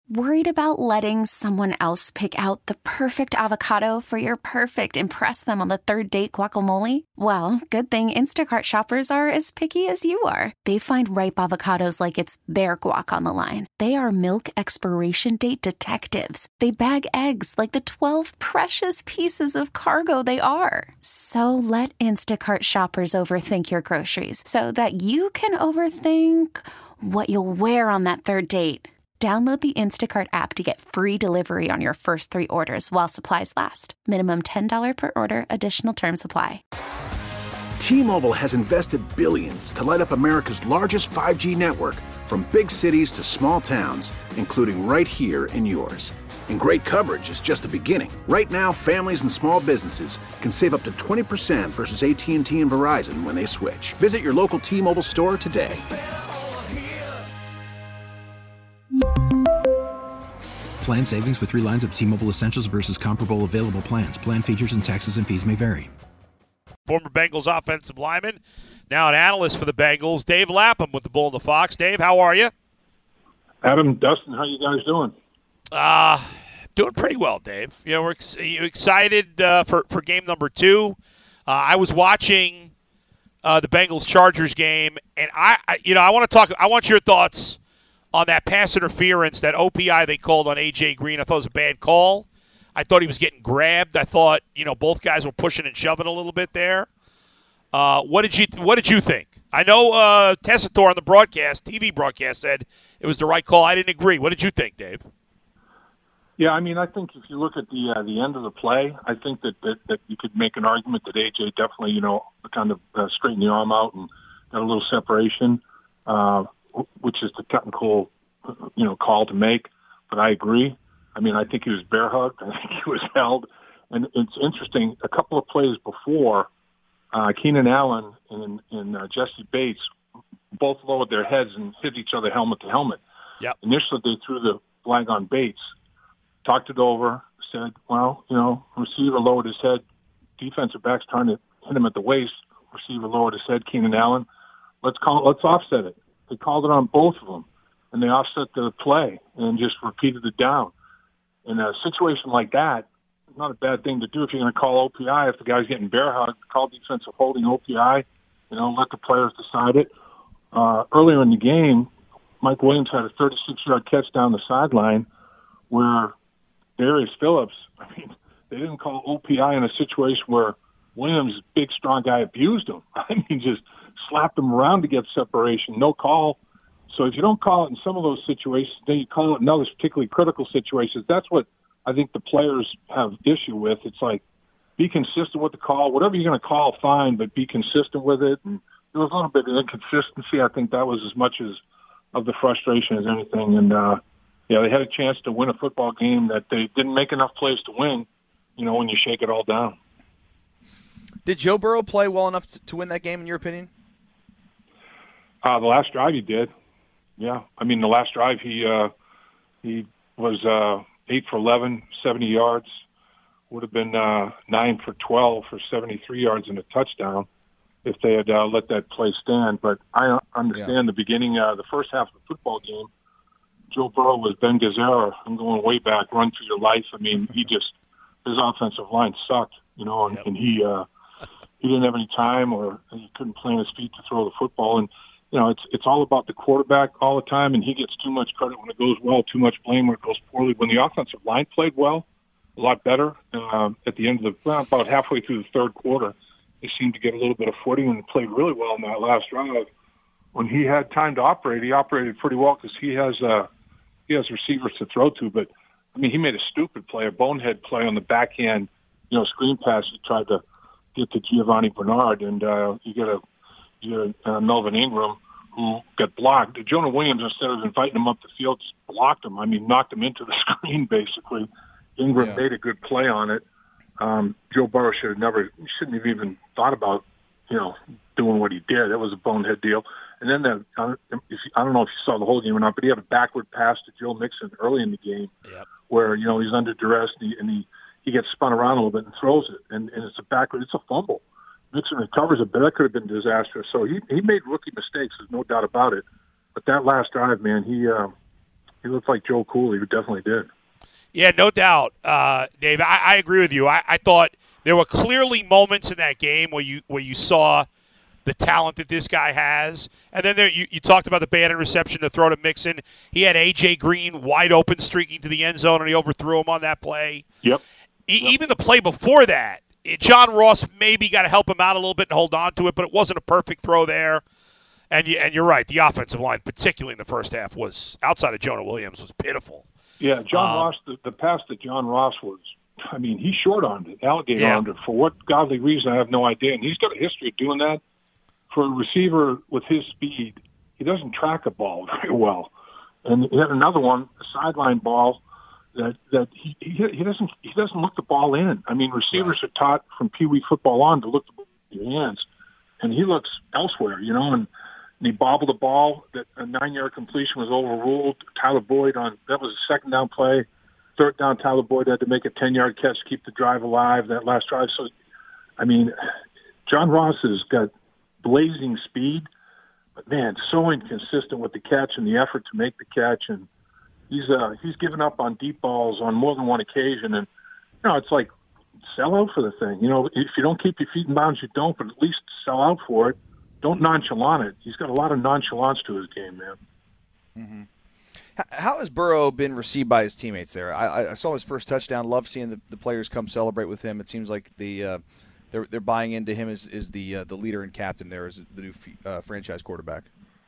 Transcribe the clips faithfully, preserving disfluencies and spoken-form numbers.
Worried about letting someone else pick out the perfect avocado for your perfect impress them on the third date guacamole? Well, good thing Instacart shoppers are as picky as you are. They find ripe avocados like it's their guac on the line. They are milk expiration date detectives. They bag eggs like the twelve precious pieces of cargo they are. So let Instacart shoppers overthink your groceries so that you can overthink what you'll wear on that third date. Download the Instacart app to get free delivery on your first three orders while supplies last. Minimum ten dollars per order. Additional terms apply. T-Mobile has invested billions to light up America's largest five G network, from big cities to small towns, including right here in yours. And great coverage is just the beginning. Right now, families and small businesses can save up to twenty percent versus A T and T and Verizon when they switch. Visit your local T-Mobile store today. Plan savings with three lines of T-Mobile Essentials versus comparable available plans. Plan features and taxes and fees may vary. Former Bengals offensive lineman, now an analyst for the Bengals, Dave Lapham with the Bull and the Fox. Dave, how are you? Adam, Dustin, how you guys doing? Uh, doing pretty well, Dave. You know, we're ex- excited uh, for, for game number two. Uh, I was watching uh, the Bengals-Chargers game, and I, I, you know, I want to talk. I want your thoughts on that pass interference, that O P I they called on A J Green. I thought it was a bad call. I thought he was getting grabbed. I thought, you know, both guys were pushing and shoving a little bit there. Uh, what did you What did you think? I know uh, Tessitore on the broadcast, T V broadcast, said it was the right call. I didn't agree. What did you think, Dave? Yeah, I mean, I think if you look at the uh, the end of the play, I think that, that, that you could make an argument that A J definitely, you know, kind of uh, straightened the arm out and got a little separation. Uh which is the technical, you know, call to make. But I agree. I mean, I think he was bear hugged. I think he was held. And it's interesting, a couple of plays before, uh, Keenan Allen and, and uh, Jesse Bates both lowered their heads and hit each other helmet to helmet. Yep. Initially, they threw the flag on Bates, talked it over, said, well, you know, receiver lowered his head. Defensive back's trying to hit him at the waist. Receiver lowered his head, Keenan Allen. Let's call. Let's offset it. They called it on both of them, and they offset the play and just repeated it down. In a situation like that, it's not a bad thing to do if you're going to call O P I. If the guy's getting bear hugged, call defensive holding O P I. You know, let the players decide it. Uh, earlier in the game, Mike Williams had a thirty-six-yard catch down the sideline where Darius Phillips, I mean, they didn't call O P I in a situation where Williams, big, strong guy, abused him. I mean, just slapped him around to get separation, no call. So if you don't call it in some of those situations, then you call it in others, particularly critical situations. That's what I think the players have issue with. It's like, be consistent with the call. Whatever you're going to call, fine, but be consistent with it. And there was a little bit of inconsistency. I think that was as much as of the frustration as anything. And, uh, yeah, they had a chance to win a football game that they didn't make enough plays to win, you know, when you shake it all down. Did Joe Burrow play well enough to, to win that game, in your opinion? Uh, the last drive he did, yeah. I mean, the last drive he uh, he was uh, eight for eleven, seventy yards. Would have been uh, nine for twelve for seventy-three yards and a touchdown if they had uh, let that play stand. But I understand yeah. the beginning, uh, the first half of the football game, Joe Burrow was Ben Gazzara. I'm going way back, run for your life. I mean, he just, his offensive line sucked, you know, and, yep. and he uh, he didn't have any time or he couldn't plant his feet to throw the football. And, you know, it's it's all about the quarterback all the time, and he gets too much credit when it goes well, too much blame when it goes poorly. When the offensive line played well, a lot better, um, at the end of the, well, about halfway through the third quarter, they seemed to get a little bit of footing and played really well in that last drive. When he had time to operate, he operated pretty well because he has uh, he has receivers to throw to. But, I mean, he made a stupid play, a bonehead play on the backhand, you know, screen pass. He tried to get to Giovanni Bernard, and uh, you get a you get uh, Melvin Ingram, who got blocked. Jonah Williams, instead of inviting him up the field, just blocked him. I mean, knocked him into the screen, basically. Ingram yeah. made a good play on it. Um, Joe Burrow should have never, he shouldn't have even thought about, you know, doing what he did. That was a bonehead deal. And then the, uh, if you, I don't know if you saw the whole game or not, but he had a backward pass to Joe Mixon early in the game, yep. where, you know, he's under duress and, he, and he, he gets spun around a little bit and throws it. And, and it's a backward, it's a fumble. Mixon recovers it, but that could have been disastrous. So he, he made rookie mistakes, there's no doubt about it. But that last drive, man, he, uh, he looked like Joe Cooley. He definitely did. Yeah, no doubt, uh, Dave. I, I agree with you. I, I thought there were clearly moments in that game where you where you saw the talent that this guy has. And then there, you, you talked about the bad interception to throw to Mixon. He had A J. Green wide open streaking to the end zone, and he overthrew him on that play. Yep. E- yep. Even the play before that, it, John Ross maybe got to help him out a little bit and hold on to it, but it wasn't a perfect throw there. And, you, and you're right, the offensive line, particularly in the first half, was, outside of Jonah Williams, was pitiful. Yeah, John um, Ross, the, the pass that John Ross was, I mean, he short-armed it, alligator yeah. armed it. For what godly reason, I have no idea. And he's got a history of doing that. For a receiver with his speed, he doesn't track a ball very well. And he had another one, a sideline ball, that that he he, he doesn't he doesn't look the ball in. I mean, receivers are taught from Pee Wee football on to look the ball in your hands, and he looks elsewhere, you know. And, and he bobbled the ball. That a nine-yard completion was overruled. Tyler Boyd on that was a second down play. Third down, Tyler Boyd had to make a ten-yard catch to keep the drive alive. That last drive. So, I mean, John Ross has got blazing speed, but man, so inconsistent with the catch and the effort to make the catch, and he's uh he's given up on deep balls on more than one occasion, and you know it's like sell out for the thing. You know, if you don't keep your feet in bounds, you don't, but at least sell out for it. Don't nonchalant it. He's got a lot of nonchalance to his game, man. Mm-hmm. How has Burrow been received by his teammates there? I, I saw his first touchdown. Love seeing the, the players come celebrate with him. It seems like the uh, They're they're buying into him as, as the uh, the leader and captain there as the new uh, franchise quarterback.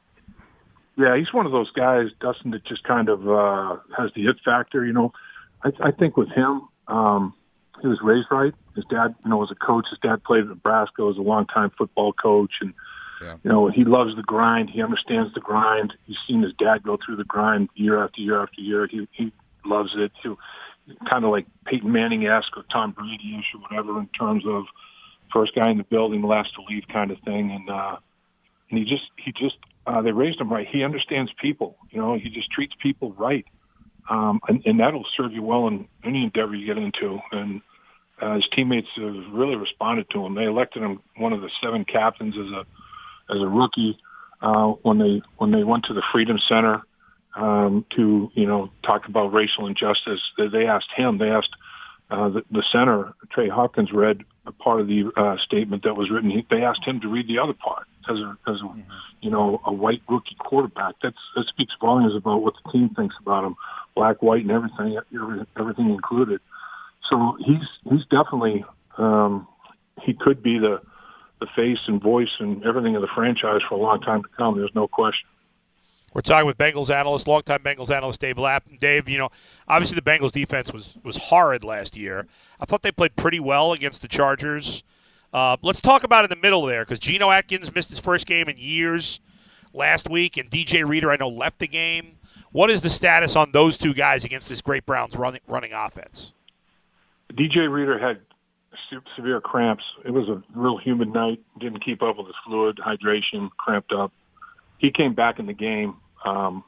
Yeah, he's one of those guys, Dustin, that just kind of uh, has the it factor. You know, I, I think with him, um, he was raised right. His dad, you know, was a coach. His dad played at Nebraska, was a longtime football coach, and yeah. you know, he loves the grind. He understands the grind. He's seen his dad go through the grind year after year after year. He he loves it too. Kind of like Peyton Manning-esque or Tom Brady-ish or whatever in terms of first guy in the building, last to leave kind of thing. And uh, and he just, he just, uh, they raised him right. He understands people. You know, he just treats people right. Um, and, and that'll serve you well in any endeavor you get into. And uh, his teammates have really responded to him. They elected him one of the seven captains as a as a rookie uh, when they when they went to the Freedom Center um, to, you know, talk about racial injustice. They, they asked him, they asked uh, the, the center, Trey Hopkins, read a part of the uh, statement that was written. He, they asked him to read the other part as a, as a mm-hmm. you know, a white rookie quarterback. That's, that speaks volumes about what the team thinks about him, black, white, and everything, everything included. So he's he's definitely um, he could be the the face and voice and everything of the franchise for a long time to come. There's no question. We're talking with Bengals analyst, longtime Bengals analyst Dave Lapham. Dave, you know, obviously the Bengals defense was was horrid last year. I thought they played pretty well against the Chargers. Uh, let's talk about in the middle there, because Geno Atkins missed his first game in years last week, and D J Reader, I know, left the game. What is the status on those two guys against this great Browns running, running offense? D J Reader had severe cramps. It was a real humid night. Didn't keep up with his fluid, hydration, cramped up. He came back in the game, um,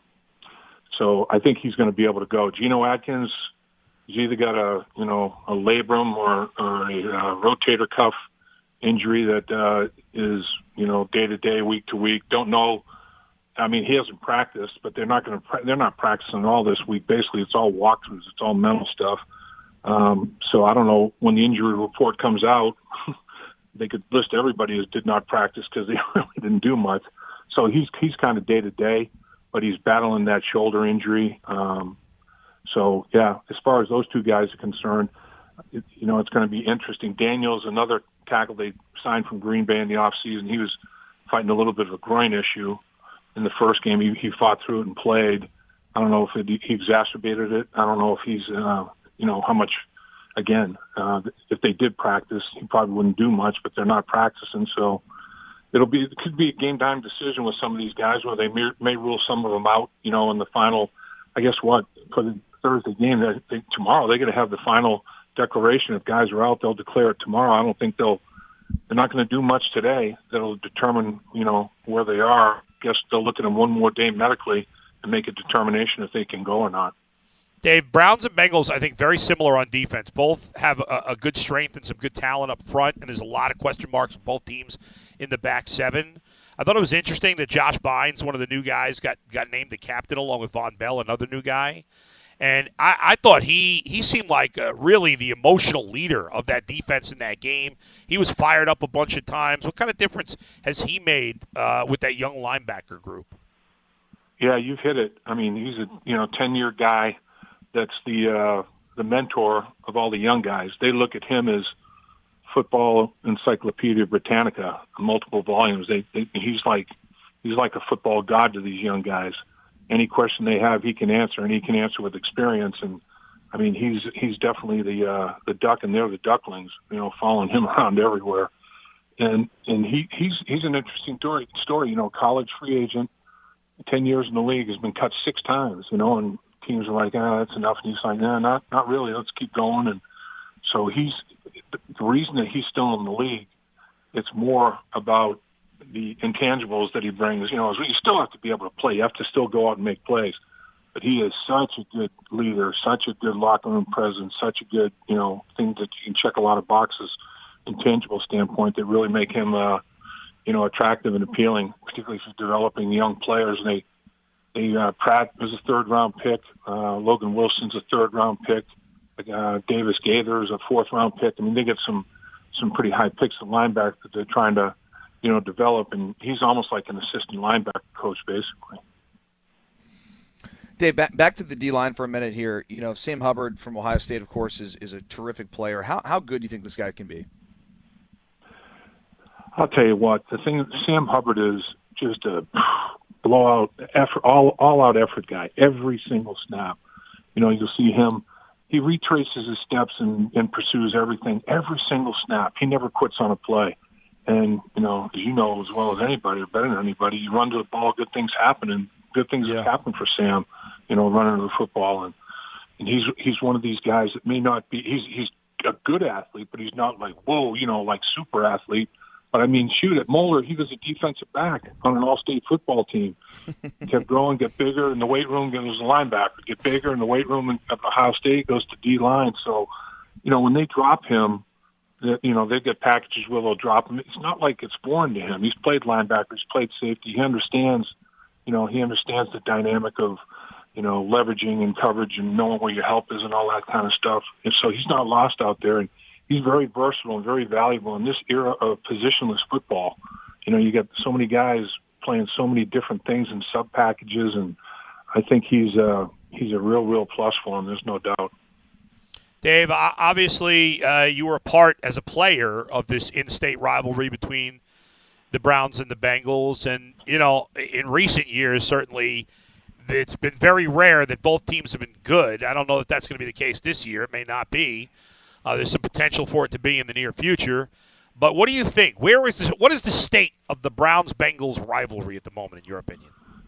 so I think he's going to be able to go. Geno Atkins, he's either got a you know a labrum or, or a uh, rotator cuff injury that uh, is you know day to day, week to week. Don't know. I mean, he hasn't practiced, but they're not going to. Pra- they're not practicing all this week. Basically, it's all walkthroughs. It's all mental stuff. Um, so I don't know when the injury report comes out. They could list everybody as did not practice because they really didn't do much. So he's he's kind of day to day, but he's battling that shoulder injury. Um, so yeah, as far as those two guys are concerned, it, you know it's going to be interesting. Daniels, another tackle they signed from Green Bay in the offseason, he was fighting a little bit of a groin issue in the first game. He, he fought through it and played. I don't know if it, he exacerbated it. I don't know if he's uh, you know how much. Again, uh, if they did practice, he probably wouldn't do much, but they're not practicing, so. It'll be it could be a game time decision with some of these guys where they may, may rule some of them out. You know, in the final, I guess what for the Thursday game they, they, tomorrow they're going to have the final declaration. If guys are out, they'll declare it tomorrow. I don't think they'll they're not going to do much today that'll determine you know where they are. I guess they'll look at them one more day medically and make a determination if they can go or not. Dave, Browns and Bengals, I think, very similar on defense. Both have a, a good strength and some good talent up front, and there's a lot of question marks with both teams in the back seven. I thought it was interesting that Josh Bynes, one of the new guys, got, got named the captain along with Von Bell, another new guy. And I, I thought he, he seemed like uh, really the emotional leader of that defense in that game. He was fired up a bunch of times. What kind of difference has he made uh, with that young linebacker group? Yeah, you've hit it. I mean, he's a you know ten-year guy that's the uh, the mentor of all the young guys. They look at him as football Encyclopedia Britannica, multiple volumes. They, they he's like he's like a football god to these young guys. Any question they have, he can answer, and he can answer with experience. And I mean, he's he's definitely the uh, the duck, and they're the ducklings. You know, following him around everywhere. And and he he's he's an interesting story. Story, you know, college free agent. Ten years in the league, has been cut six times, you know, and teams are like, ah, that's enough. And he's like, nah, not not really. Let's keep going. And so he's the reason that he's still in the league. It's more about the intangibles that he brings. You know, you still have to be able to play. You have to still go out and make plays. But he is such a good leader, such a good locker room presence, such a good, you know, thing that you can check a lot of boxes, intangible standpoint that really make him. Uh, you know, attractive and appealing, particularly for developing young players. And they, they uh, Pratt was a third-round pick. Uh, Logan Wilson's a third-round pick. Uh, Davis Gaither is a fourth-round pick. I mean, they get some some pretty high picks at linebacker that they're trying to, you know, develop. And he's almost like an assistant linebacker coach, basically. Dave, back, back to the D-line for a minute here. You know, Sam Hubbard from Ohio State, of course, is, is a terrific player. How how good do you think this guy can be? I'll tell you what, the thing, Sam Hubbard is just a blowout effort, all all out effort guy. Every single snap, you know, you'll see him. He retraces his steps and, and pursues everything. Every single snap, he never quits on a play. And you know, as you know as well as anybody, or better than anybody, you run to the ball, good things happen, and good things yeah. have happened for Sam. You know, running to the football, and and he's he's one of these guys that may not be. He's he's a good athlete, but he's not like whoa, you know, like super athlete. But, I mean, shoot, at Moeller, he was a defensive back on an all-state football team. He kept growing, get bigger in the weight room, goes to linebacker. Get bigger in the weight room at Ohio State, goes to D-line. So, you know, when they drop him, you know, they get packages where they'll drop him. It's not like it's foreign to him. He's played linebacker. He's played safety. He understands, you know, he understands the dynamic of, you know, leveraging and coverage and knowing where your help is and all that kind of stuff. And so he's not lost out there. And he's very versatile and very valuable in this era of positionless football. You know, you got so many guys playing so many different things in sub packages, and I think he's a he's a real, real plus for him. There's no doubt. Dave, obviously, uh, you were a part as a player of this in-state rivalry between the Browns and the Bengals, and you know, in recent years, certainly, it's been very rare that both teams have been good. I don't know if that's going to be the case this year. It may not be. Uh, there's some potential for it to be in the near future. But what do you think? Where is this, what is the state of the Browns-Bengals rivalry at the moment, in your opinion?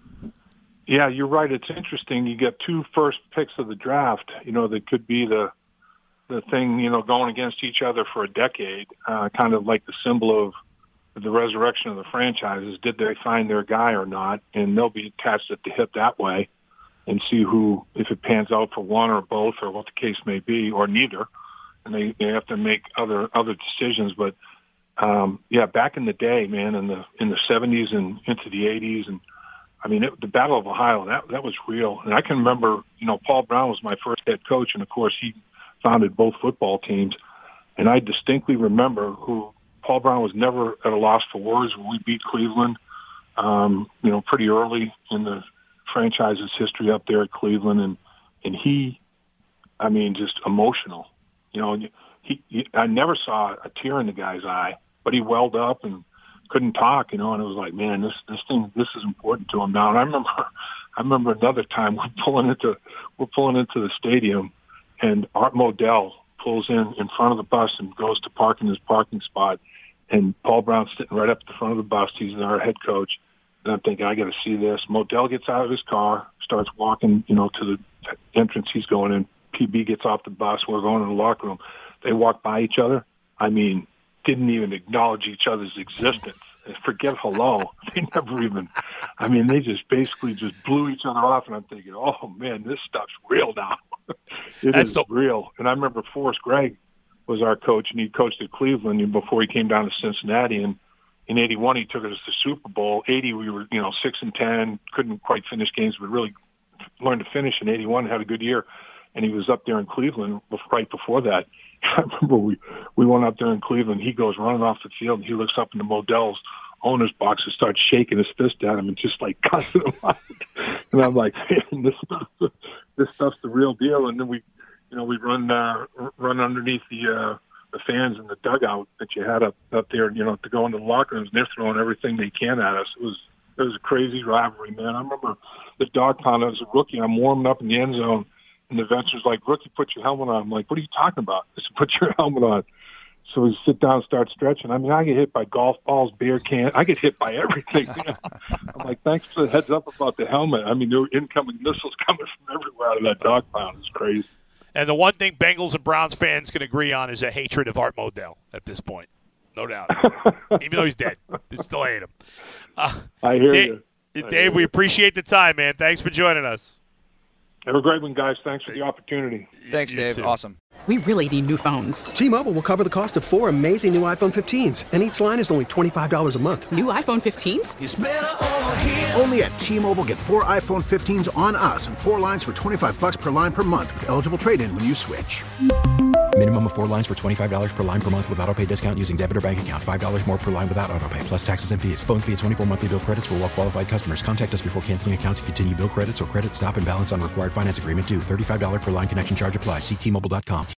Yeah, you're right. It's interesting. You get two first picks of the draft, you know, that could be the the thing, you know, going against each other for a decade, uh, kind of like the symbol of the resurrection of the franchises. Did they find their guy or not? And they'll be attached at the hip that way and see who, if it pans out for one or both or what the case may be, or neither. And they, they have to make other other decisions. But um, yeah, back in the day, man, in the in the seventies and into the eighties, and I mean, it, the Battle of Ohio, that that was real. And I can remember, you know, Paul Brown was my first head coach, and of course he founded both football teams. And I distinctly remember who Paul Brown was never at a loss for words when we beat Cleveland. Um, you know, pretty early in the franchise's history up there at Cleveland, and and he, I mean, just emotional. You know, he, he I never saw a tear in the guy's eye, but he welled up and couldn't talk. You know, and it was like, man, this this thing this is important to him now. And I remember, I remember another time we're pulling into we're pulling into the stadium, and Art Modell pulls in in front of the bus and goes to park in his parking spot, and Paul Brown's sitting right up at the front of the bus. He's our head coach. And I'm thinking, I got to see this. Modell gets out of his car, starts walking, you know, to the entrance he's going in. P B gets off the bus. We're going to the locker room. They walk by each other. I mean, didn't even acknowledge each other's existence. Forget hello. They never even, I mean, they just basically just blew each other off. And I'm thinking, oh, man, this stuff's real now. It That's is the- real. And I remember Forrest Gregg was our coach, and he coached at Cleveland before he came down to Cincinnati. And In eighty-one, he took us to the Super Bowl. eighty, we were, you know, six and ten, couldn't quite finish games, but really learned to finish. In eighty-one, had a good year, and he was up there in Cleveland right before that. I remember we we went up there in Cleveland. He goes running off the field, and he looks up into Modell's owner's box and starts shaking his fist at him and just like cussing him out. And I'm like, man, this stuff, this stuff's the real deal. And then we, you know, we run uh, run underneath the uh, the fans in the dugout that you had up up there, you know, to go into the locker rooms, and they're throwing everything they can at us. It was it was a crazy rivalry, man. I remember the dog pound. I was a rookie. I'm warming up in the end zone, and the vets was like, "Rookie, put your helmet on." I'm like, "What are you talking about?" I said, "Put your helmet on." So we sit down and start stretching. I mean, I get hit by golf balls, beer cans. I get hit by everything. You know? I'm like, thanks for the heads up about the helmet. I mean, there were incoming missiles coming from everywhere out of that dog pound. It's crazy. And the one thing Bengals and Browns fans can agree on is a hatred of Art Modell at this point. No doubt. Even though he's dead, they still hate him. Uh, I hear Dave, you. I Dave, hear we you. appreciate the time, man. Thanks for joining us. Have a great one, guys. Thanks for the opportunity. Thanks, You Dave. too. Awesome. We really need new phones. T-Mobile will cover the cost of four amazing new iPhone fifteens, and each line is only twenty-five dollars a month. New iPhone fifteens? It's better over here. Only at T-Mobile, get four iPhone fifteens on us and four lines for twenty-five bucks per line per month with eligible trade-in when you switch. Minimum of four lines for twenty-five dollars per line per month with autopay discount using debit or bank account. five dollars more per line without autopay, plus taxes and fees. Phone fee at twenty-four monthly bill credits for well-qualified customers. Contact us before canceling account to continue bill credits or credit stop and balance on required finance agreement due. thirty-five dollars per line connection charge applies. See T Mobile dot com.